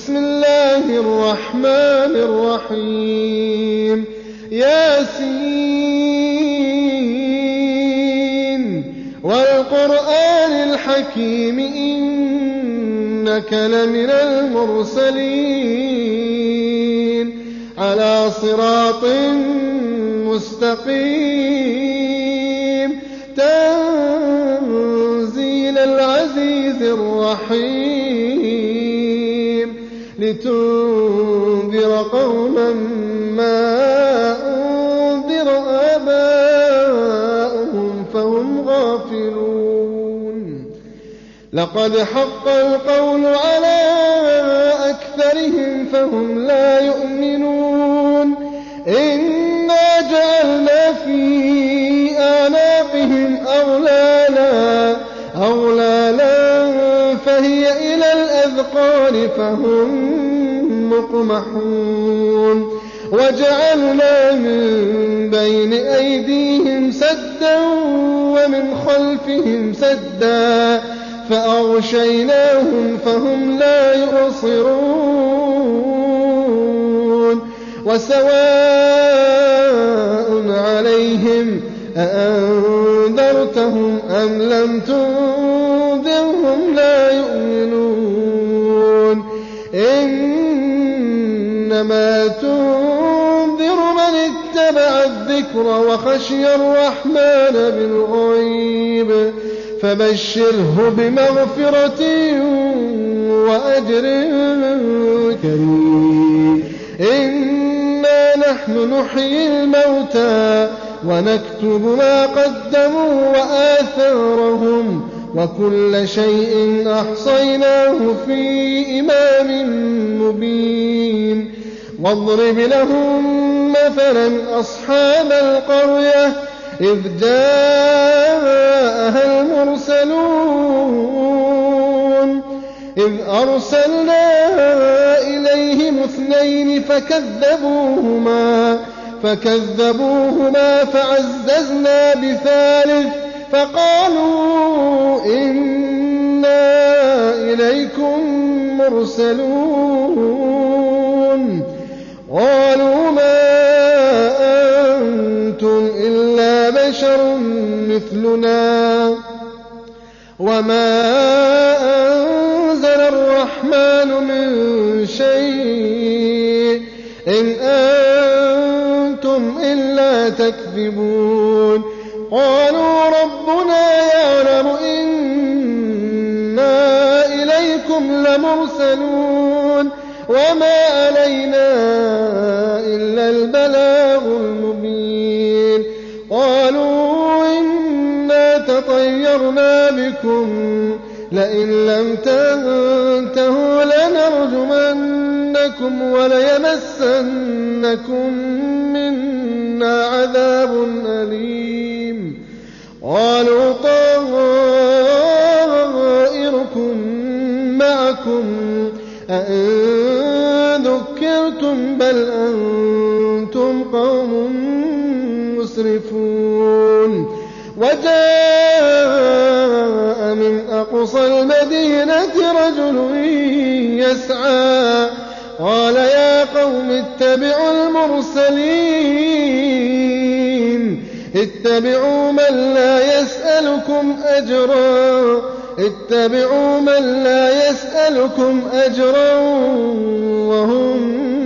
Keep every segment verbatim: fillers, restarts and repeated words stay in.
بسم الله الرحمن الرحيم ياسين والقرآن الحكيم إنك لمن المرسلين على صراط مستقيم تنزيل العزيز الرحيم لتنذر قوما ما أنذر آباؤهم فهم غافلون لقد حق القول على أكثرهم فهم لا يؤمنون إنا جعلنا في أعناقهم أغلالا أغلالا فهي إلى الأذقان فهم مقمحون وجعلنا من بين أيديهم سدا ومن خلفهم سدا فأغشيناهم فهم لا يبصرون وسواء عليهم أأنذرتهم أم لم تنذرهم لا يؤمنون إنما تنذر من اتبع الذكر وخشي الرحمن بالغيب فبشره بمغفرة وأجر كريم إنا نحن نحيي الموتى ونكتب ما قدموا وآثارهم وكل شيء أحصيناه في إمام مبين واضرب لهم مثلا أصحاب القرية إذ جاءها المرسلون إذ أرسلنا إليهم اثنين فكذبوهما فكذبوهما فعززنا بثالث فقالوا إنا إليكم مرسلون قالوا ما أنتم إلا بشر مثلنا وما أنزل الرحمن من شيء إن أنتم إلا تكذبون قالوا ربنا يعلم إنا إليكم لمرسلون وما علينا إلا البلاغ المبين قالوا إنا تطيرنا بكم لئن لم تنتهوا لنرجمنكم وليمسنكم منا عذاب أليم قالوا طائركم معكم أئن ذكرتم بل أنتم قوم مسرفون وجاء من أقصى المدينة رجل يسعى قال يا قوم اتبعوا المرسلين اتبعوا من لا يسألكم أجرا اتبعوا من لا يسألكم أجرا وهم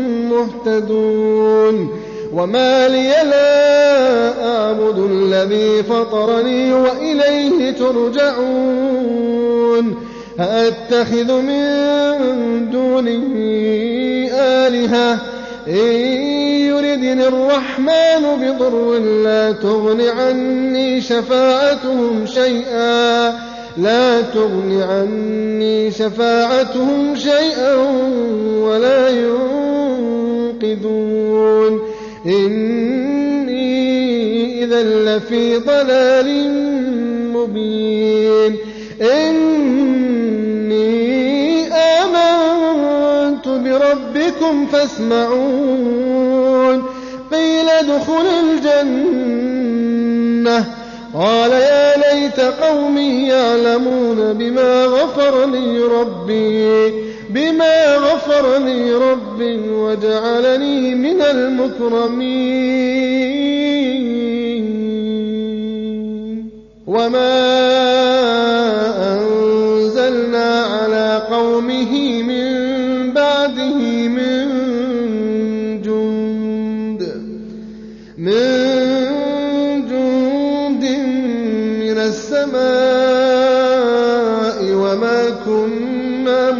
مهتدون وما لي لا أعبد الذي فطرني وإليه ترجعون أأتخذ من دونه آلهة إن يردني الرحمن بضر لا تغن عني شفاعتهم شيئا لا تغن عني شفاعتهم شيئا ولا ينقذون إني إذا لفي ضلال مبين إني آمنت بربكم فاسمعون قيل ادخل الجنة قال يا ليت قومي يعلمون بما غفر لي ربي بما غفر لي ربي وجعلني من المكرمين وما أنزلنا على قومه من بعده من جند من جند من السماء وما كنا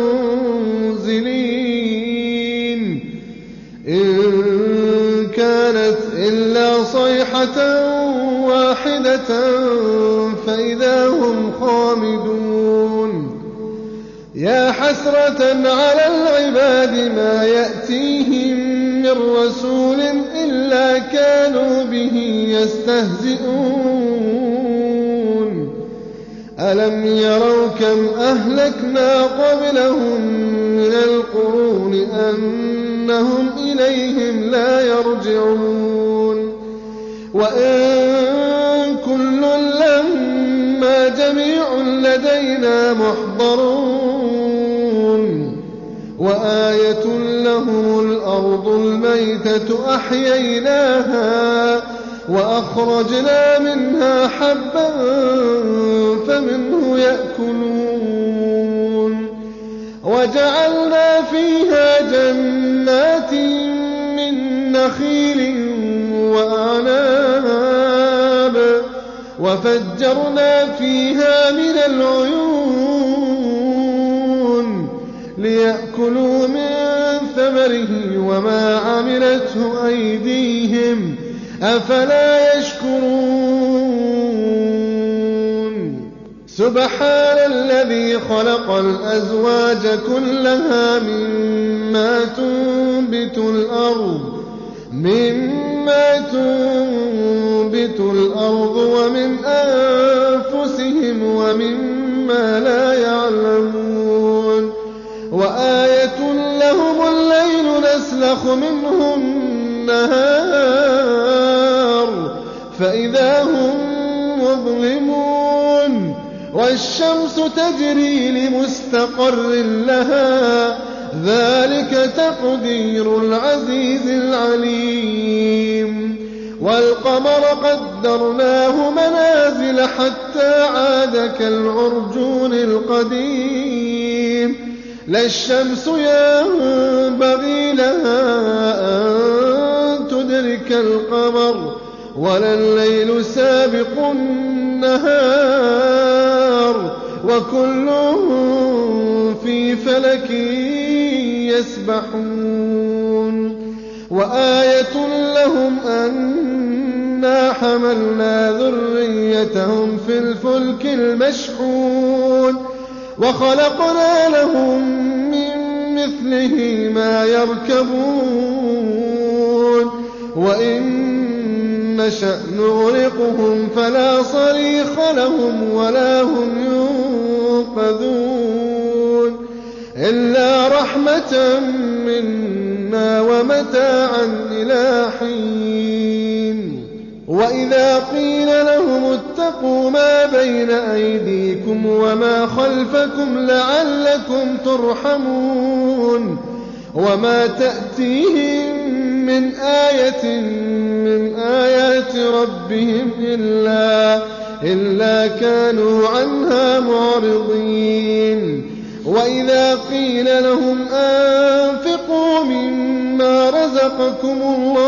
منزلين إن كانت إلا صيحة واحدة فإذا هم خامدون يا حسرة على العباد ما يأتيهم من رسول إلا كانوا به يستهزئون ألم يروا كم أهلكنا قبلهم من القرون أنهم إليهم لا يرجعون وإن كل لما جميع لدينا محضرون وآية لهم الأرض الميتة أحييناها وأخرجنا منها حبا فمنه يأكلون وجعلنا فيها جنات من نخيل وأعناب وفجرنا فيها من العيون ليأكلوا من ثمره وما عملته أيديهم أفلا يشكرون سبحان الذي خلق الأزواج كلها مما تنبت الأرض مما تنبت الأرض ومن أنفسهم ومما لا يعلمون وآية لهم الليل نسلخ منه النهار فإذا هم مظلمون والشمس تجري لمستقر لها ذلك تقدير العزيز العليم والقمر قدرناه منازل حتى عاد كالعرجون القديم لا الشمس ينبغي لها أن تدرك القمر ولا الليل سابق النهار وكل في فلك يسبحون وآية لهم أنا حملنا ذريتهم في الفلك المشحون وخلقنا لهم من مثله ما يركبون وإن نشأ نغرقهم فلا صريخ لهم ولا هم ينقذون إلا رحمة منا ومتاعا إلى حين وإذا قيل لهم اتقوا ما بين أيديكم وما خلفكم لعلكم ترحمون وما تأتيهم من آية من آيات ربهم إلا, إلا كانوا عنها معرضين وإذا قيل لهم أنفقوا مما رزقكم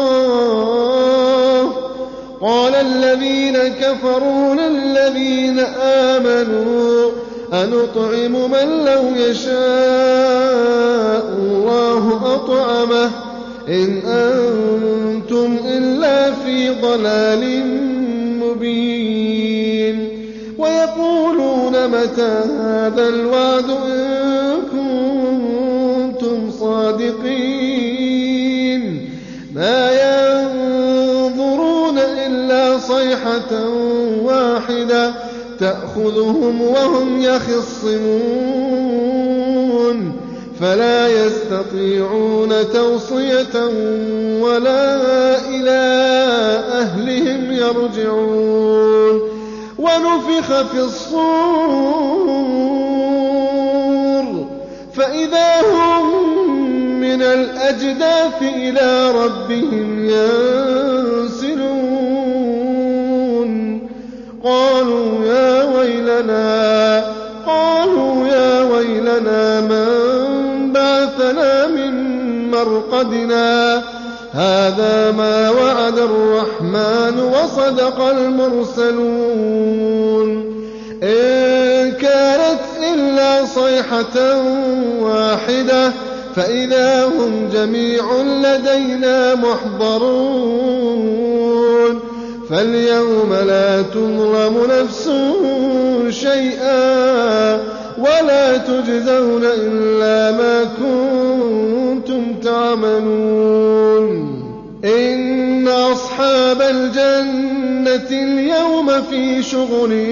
الله قال الذين كفروا للذين آمنوا أنطعم من لو يشاء الله أطعمه إن أنتم إلا في ضلال مبين ويقولون متى هذا الوعد إن كنتم صادقين ما ينظرون إلا صيحة واحدة تأخذهم وهم يخصمون فلا يستطيعون توصية ولا إلى أهلهم يرجعون ونفخ في الصور فإذا هم من الأجداث إلى ربهم ينسلون قالوا يا ويلنا قالوا يا ويلنا من بعثنا من مرقدنا هذا ما وعد الرحمن وصدق المرسلون إن كانت إلا صيحة واحدة فإذا هم جميع لدينا محضرون فاليوم لا تظلم نفس شيئا ولا تجزون إلا ما كنتم تعملون إن أصحاب الجنة اليوم في شغل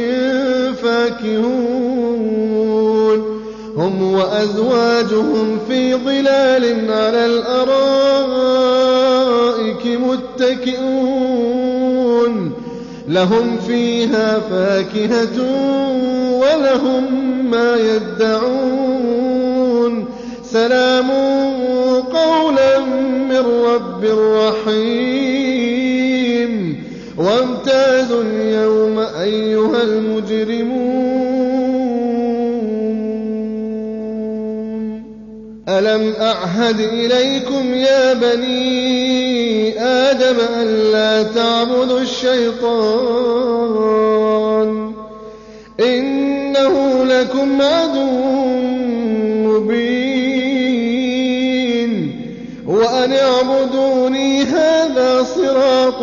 فاكهون هم وأزواجهم في ظلال على الأرائك متكئون لهم فيها فاكهة ولهم ما يدعون سلام قولا من رب رحيم وامتازوا اليوم أيها المجرمون ألم أعهد إليكم يا بني آدم ألا تعبدوا الشيطان إنه لكم عدو مبين وأن اعبدوني هذا صراط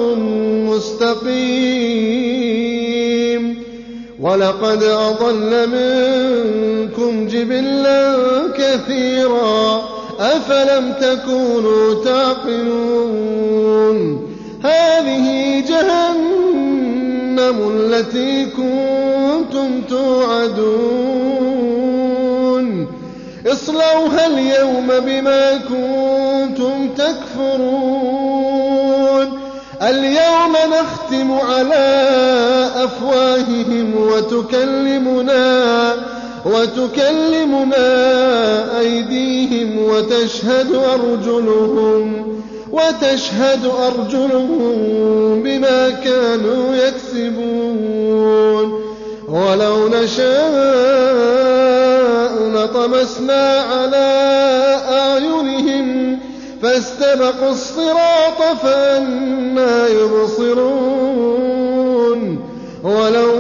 مستقيم ولقد أضل منكم جبلا كثيرا أفلم تكونوا تعقلون هذه جهنم التي كنتم توعدون اصلوها اليوم بما كنتم تكفرون اليوم نختم على أفواههم وتكلمنا وتكلمنا أيديهم وتشهد أرجلهم وتشهد أرجلهم بما كانوا يكسبون ولو نشاء لطمسنا على أعينهم فاستبقوا الصراط فأنى يبصرون ولو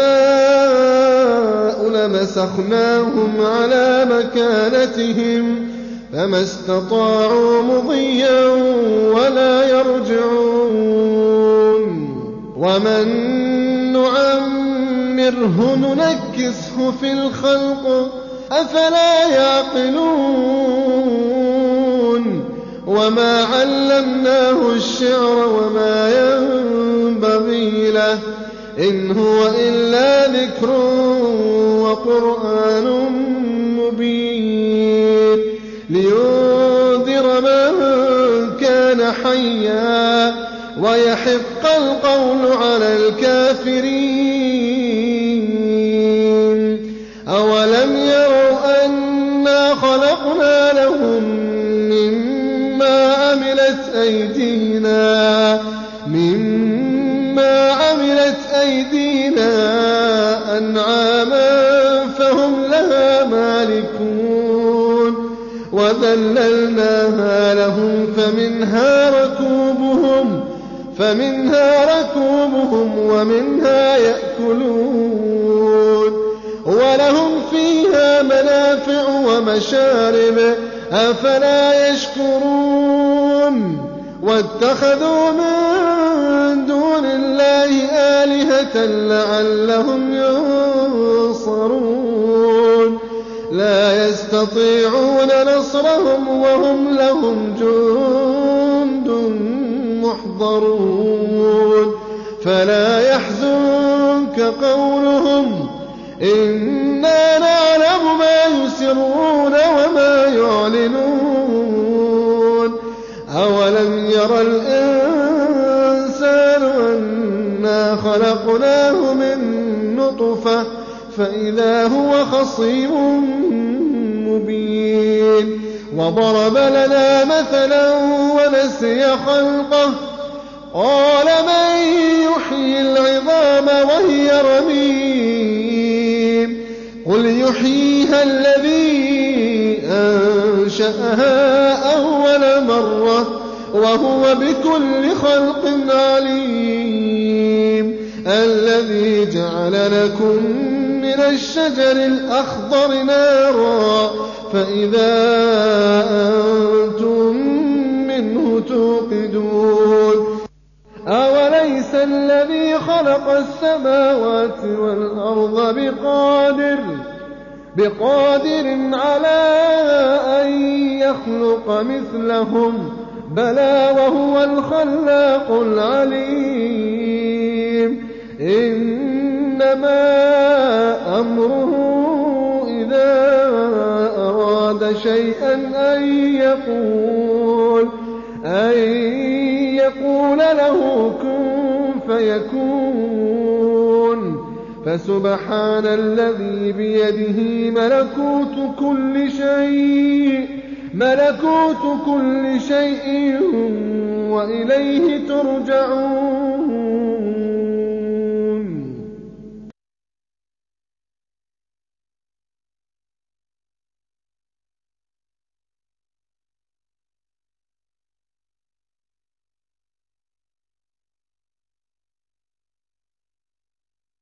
نشاء لمسخناهم على مكانتهم فما استطاعوا مضيا ولا يرجعون ومن نعمره ننكسه في الخلق أفلا يعقلون وما علمناه الشعر وما ينبغي له إن هو إلا ذكر وقرآن مبين لينذر من كان حيا ويحق القول على الكافرين أولم يروا أنا خلقنا لهم مما عملت أيدينا مما عملت أيدينا أنعاما فهم لها مالكون وذللناها لهم فمنها ركوبهم فمنها ركوبهم ومنها يأكلون ولهم فيها منافع ومشارب أفلا يشكرون واتخذوا من دون الله آلهة لعلهم ينصرون لا يستطيعون نصرهم وهم لهم جند محضرون فلا يحزنك قولهم إنا نعلم ما يسرون وما يعلنون أولم ير الإنسان أنا خلقناه من فإذا هو خصيم مبين وضرب لنا مثلا ونسي خلقه قال من يحيي العظام وهي رميم قل يحييها الذي أنشأها أول مرة وهو بكل خلق عليم الذي جعل لكم من الشجر الأخضر نارا فإذا أنتم منه توقدون أوليس الذي خلق السماوات والأرض بقادر بقادر على أن يخلق مثلهم بلى وهو الخلاق العليم إنما أمره إذا أراد شيئا أن يقول أن يقول له كن فيكون فسبحان الذي بيده ملكوت كل شيء ملكوت كل شيء وإليه ترجعون